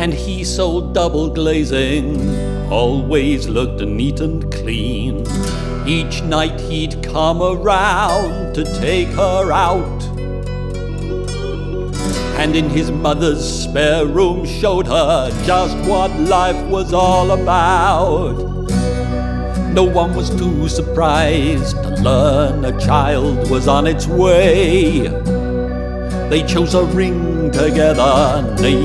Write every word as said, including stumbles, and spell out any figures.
And he, so double glazing, always looked neat and clean. Each night he'd come around to take her out, and in his mother's spare room showed her just what life was all about. No one was too surprised to learn a child was on its way. They chose a ring together, named